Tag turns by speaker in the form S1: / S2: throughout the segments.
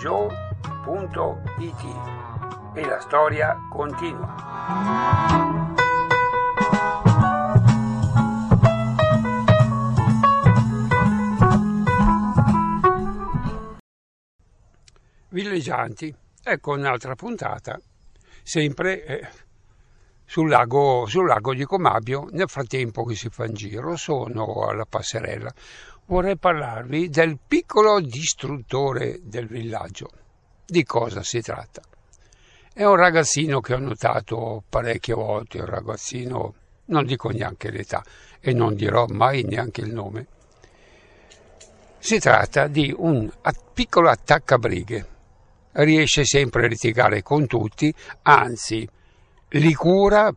S1: redigio.it e la storia continua. Villeggianti, ecco un'altra puntata, sempre sul lago di Comabio. Nel frattempo che si fa in giro, sono alla passerella. Vorrei parlarvi del piccolo distruttore del villaggio. Di cosa si tratta? È un ragazzino che ho notato parecchie volte, un ragazzino, non dico neanche l'età e non dirò mai neanche il nome. Si tratta di un piccolo attaccabrighe. Riesce sempre a litigare con tutti, anzi li cura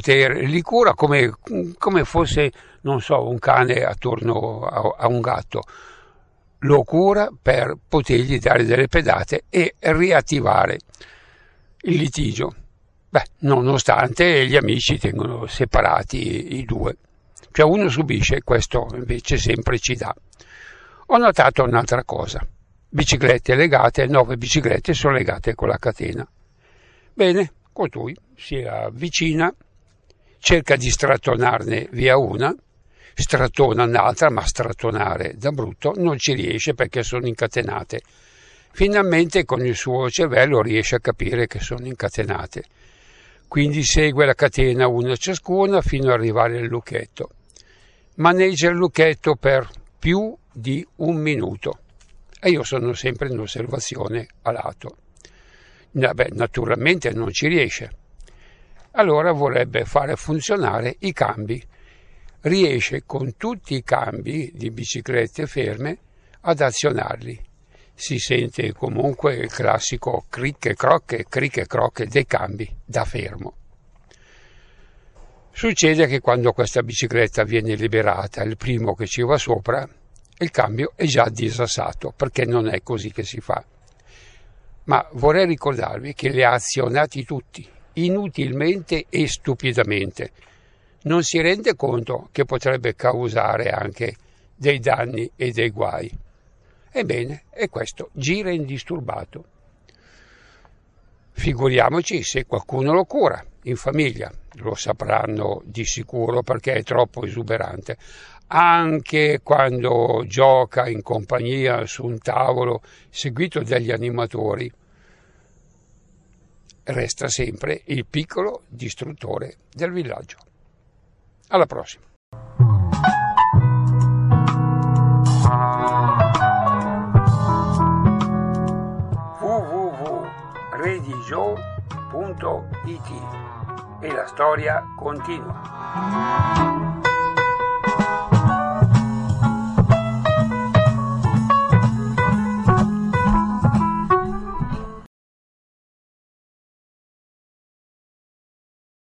S1: come fosse, non so, un cane attorno a un gatto. Lo cura per potergli dare delle pedate e riattivare il litigio. Nonostante gli amici tengono separati i due. Cioè uno subisce, questo invece sempre ci dà. Ho notato un'altra cosa. Biciclette legate, 9 biciclette sono legate con la catena. Bene, costui si avvicina, cerca di strattonarne via una, strattona un'altra, ma strattonare da brutto non ci riesce perché sono incatenate. Finalmente con il suo cervello riesce a capire che sono incatenate. Quindi segue la catena una ciascuna fino ad arrivare al lucchetto. Maneggia il lucchetto per più di un minuto. E io sono sempre in osservazione a lato. Naturalmente non ci riesce. Allora vorrebbe fare funzionare i cambi. Riesce con tutti i cambi di biciclette ferme ad azionarli. Si sente comunque il classico cric e crocche dei cambi da fermo. Succede che quando questa bicicletta viene liberata, il primo che ci va sopra, il cambio è già disassato, perché non è così che si fa. Ma vorrei ricordarvi che li ha azionati tutti, inutilmente e stupidamente. Non si rende conto che potrebbe causare anche dei danni e dei guai. Ebbene, è questo, gira indisturbato. Figuriamoci se qualcuno lo cura in famiglia, lo sapranno di sicuro perché è troppo esuberante. Anche quando gioca in compagnia su un tavolo seguito dagli animatori, resta sempre il piccolo distruttore del villaggio. Alla prossima. www.redigio.it e la storia continua.